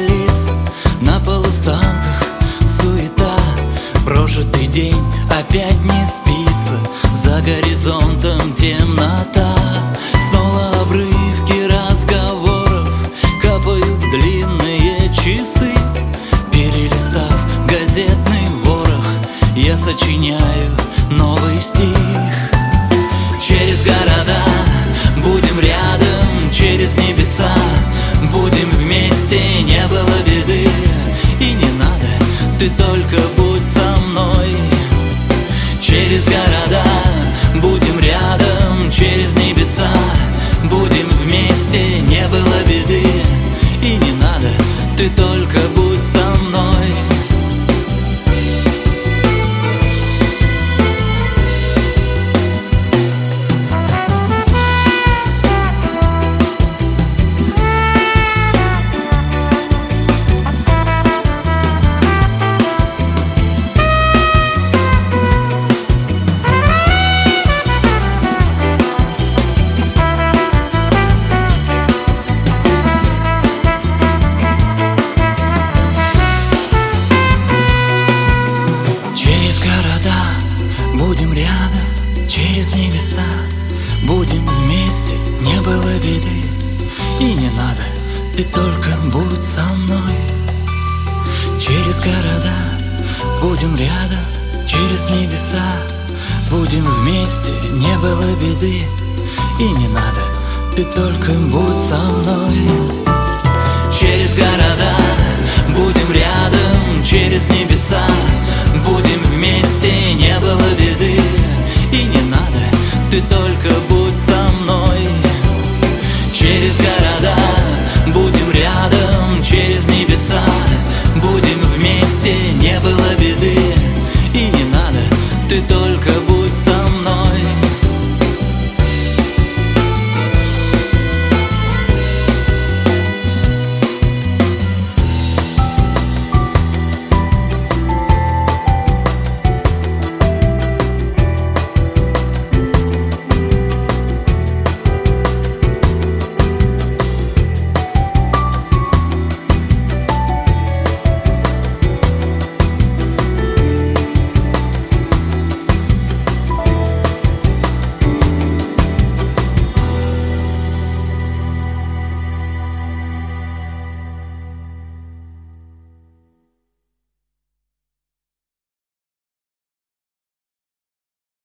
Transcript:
лиц, на полустанках суета. Прожитый день опять не спится, за горизонтом темнота. Снова обрывки разговоров, капают длинные часы. Перелистав газетный ворох, я сочиняю новый стих. Через города будем рядом, через небеса будем вместе, не было беды. И не надо, ты только будь со мной. Через города будем рядом, через небеса будем вместе, не было беды. И не надо, ты только будь со мной. Будем рядом, через небеса будем вместе, не было беды. И не надо, ты только будь со мной. Через города будем рядом, через небеса будем вместе, не было беды. И не надо, ты только будь со мной. Через города